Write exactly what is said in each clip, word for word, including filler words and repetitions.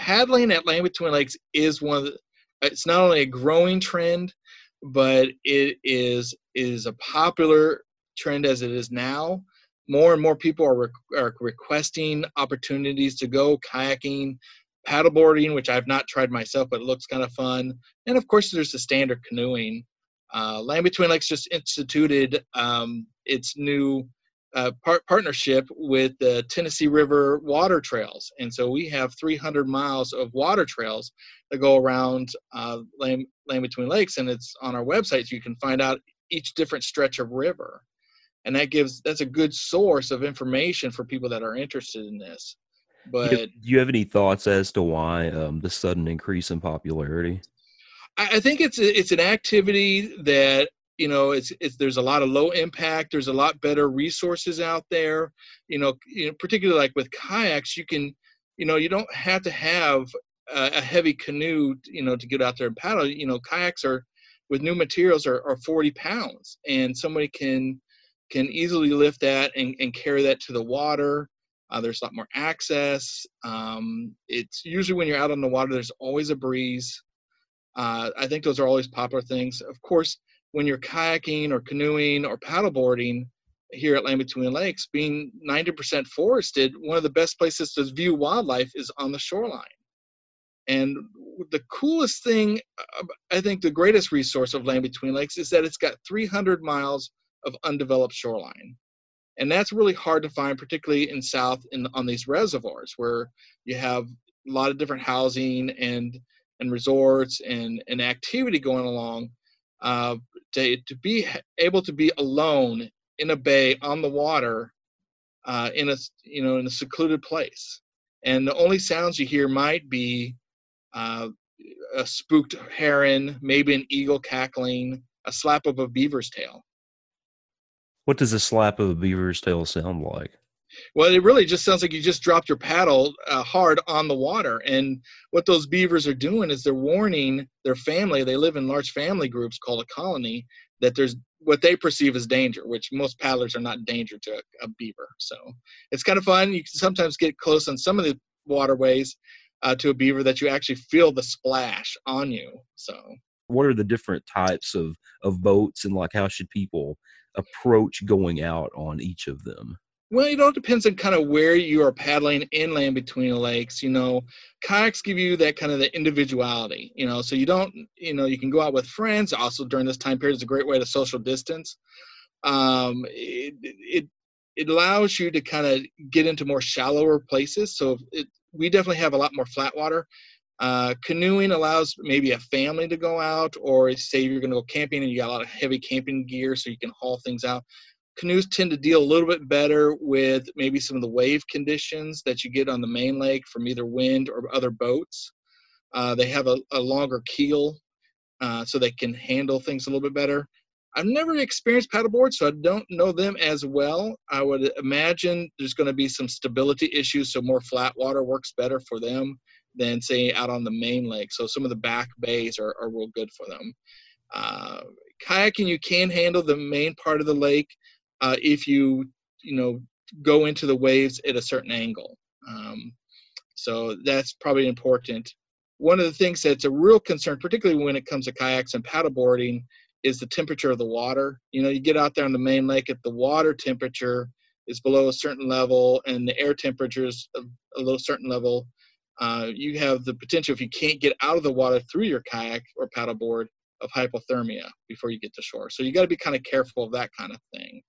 paddling at Land Between Lakes is one of the, it's not only a growing trend, but it is is a popular trend as it is now. More and more people are, re- are requesting opportunities to go kayaking, paddleboarding, which I've not tried myself, but it looks kind of fun. And of course, there's the standard canoeing. Uh, Land Between Lakes just instituted um, its new uh, par- partnership with the Tennessee River Water Trails. And so we have three hundred miles of water trails that go around uh, Land, Land Between Lakes, and it's on our website, so you can find out each different stretch of river. And that gives, that's a good source of information for people that are interested in this. Do you, But do you have any thoughts as to why um, the sudden increase in popularity? I, I think it's a, it's an activity that, you know, it's it's there's a lot of low impact. There's a lot better resources out there. You know, you know, particularly like with kayaks, you can, you know, you don't have to have a, a heavy canoe, you know, to get out there and paddle. You know, kayaks are with new materials are, are forty pounds, and somebody can can easily lift that and, and carry that to the water. Uh, there's a lot more access. Um, it's usually when you're out on the water, there's always a breeze. Uh, I think those are always popular things. Of course, when you're kayaking or canoeing or paddleboarding here at Land Between Lakes, being ninety percent forested, one of the best places to view wildlife is on the shoreline. And the coolest thing, uh, I think the greatest resource of Land Between Lakes is that it's got three hundred miles of undeveloped shoreline. And that's really hard to find, particularly in South in, on these reservoirs where you have a lot of different housing and and resorts and, and activity going along. Uh, to, to be able to be alone in a bay on the water, uh, in a you know in a secluded place, and the only sounds you hear might be uh, a spooked heron, maybe an eagle cackling, a slap of a beaver's tail. What does a slap of a beaver's tail sound like? Well, it really just sounds like you just dropped your paddle uh, hard on the water. And what those beavers are doing is they're warning their family. They live in large family groups called a colony, that there's what they perceive as danger, which most paddlers are not in danger to a, a beaver. So it's kind of fun. You can sometimes get close on some of the waterways uh, to a beaver that you actually feel the splash on you. So What are the different types of, of boats, and like how should people approach going out on each of them? Well, you know, it depends on kind of where you are paddling in Land Between Lakes. You know, kayaks give you that kind of the individuality, you know, so you don't, you know, you can go out with friends. Also, during this time period, is a great way to social distance. Um, it, it, it allows you to kind of get into more shallower places. So it, we definitely have a lot more flat water. Uh, canoeing allows maybe a family to go out, or say you're going to go camping and you got a lot of heavy camping gear so you can haul things out. Canoes tend to deal a little bit better with maybe some of the wave conditions that you get on the main lake from either wind or other boats. Uh, they have a, a longer keel, uh, so they can handle things a little bit better. I've never experienced paddleboard, so I don't know them as well. I would imagine there's going to be some stability issues, so more flat water works better for them than, say, out on the main lake. So some of the back bays are, are real good for them. Uh, Kayaking, you can handle the main part of the lake uh, if you, you know, go into the waves at a certain angle. Um, so that's probably important. One of the things that's a real concern, particularly when it comes to kayaks and paddleboarding, is the temperature of the water. You know, you get out there on the main lake, if the water temperature is below a certain level and the air temperature is a, a little certain level, uh, you have the potential, if you can't get out of the water through your kayak or paddleboard, of hypothermia before you get to shore. So you got to be kind of careful of that kind of thing.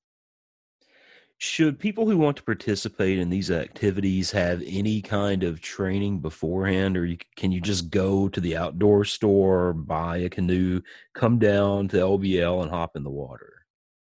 Should people who want to participate in these activities have any kind of training beforehand, or you, can you just go to the outdoor store, buy a canoe, come down to L B L and hop in the water?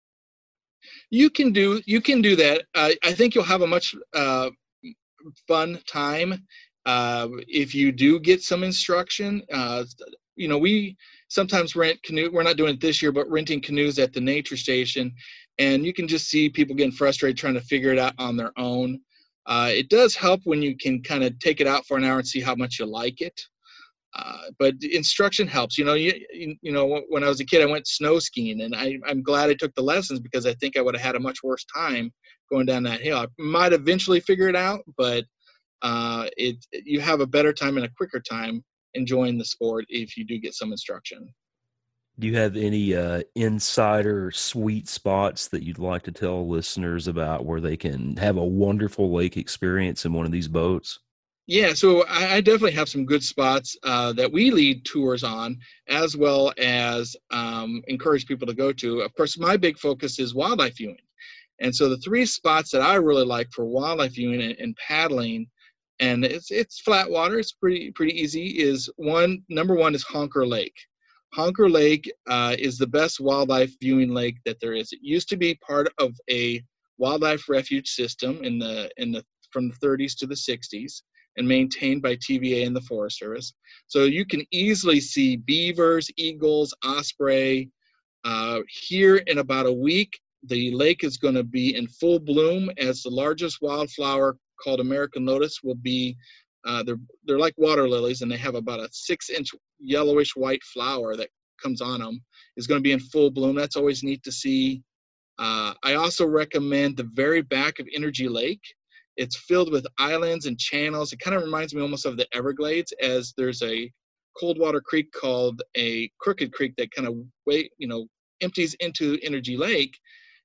You can do you can do that. Uh, I think you'll have a much uh, fun time uh, if you do get some instruction. Uh, you know, we sometimes rent canoe. We're not doing it this year, but renting canoes at the nature station, and you can just see people getting frustrated trying to figure it out on their own. Uh, it does help when you can kind of take it out for an hour and see how much you like it. Uh, but instruction helps. You know, you, you know, when I was a kid, I went snow skiing, and I, I'm glad I took the lessons, because I think I would have had a much worse time going down that hill. I might eventually figure it out, but uh, it you have a better time and a quicker time enjoying the sport if you do get some instruction. Do you have any uh, insider sweet spots that you'd like to tell listeners about where they can have a wonderful lake experience in one of these boats? Yeah, so I, I definitely have some good spots uh, that we lead tours on, as well as um, encourage people to go to. Of course, my big focus is wildlife viewing. And so the three spots that I really like for wildlife viewing and, and paddling, and it's it's flat water, it's pretty pretty easy, is one, number one is Honker Lake. Honker Lake uh, is the best wildlife viewing lake that there is. It used to be part of a wildlife refuge system in the in the from the thirties to the sixties, and maintained by T V A and the Forest Service. So you can easily see beavers, eagles, osprey. Uh, here in about a week, the lake is going to be in full bloom as the largest wildflower called American Lotus will be. Uh, they're they're like water lilies, and they have about a six-inch yellowish white flower that comes on them. Is going to be in full bloom. That's always neat to see. Uh, I also recommend the very back of Energy Lake. It's filled with islands and channels. It kind of reminds me almost of the Everglades, as there's a Coldwater Creek called a Crooked Creek that kind of way you know empties into Energy Lake,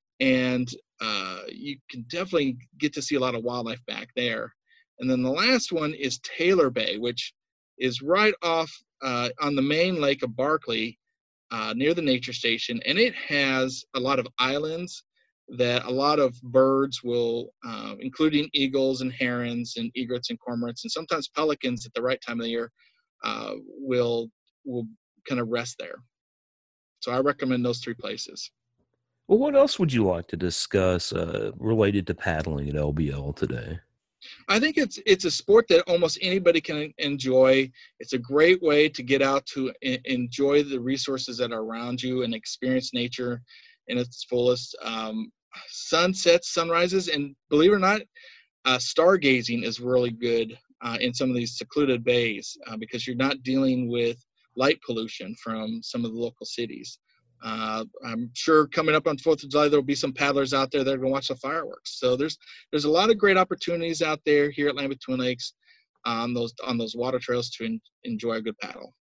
and uh, you can definitely get to see a lot of wildlife back there. And then the last one is Taylor Bay, which is right off uh, on the main lake of Barkley, uh, near the nature station, and it has a lot of islands that a lot of birds will, uh, including eagles and herons and egrets and cormorants, and sometimes pelicans at the right time of the year, uh, will will kind of rest there. So I recommend those three places. Well, what else would you like to discuss uh, related to paddling at L B L today? I think it's it's a sport that almost anybody can enjoy. It's a great way to get out to enjoy the resources that are around you and experience nature in its fullest. Um, sunsets, sunrises, and believe it or not, uh, stargazing is really good uh, in some of these secluded bays uh, because you're not dealing with light pollution from some of the local cities. Uh, I'm sure coming up on fourth of July, there'll be some paddlers out there that are going to watch the fireworks. So there's there's a lot of great opportunities out there here at Land Between Lakes on those on those water trails to en- enjoy a good paddle.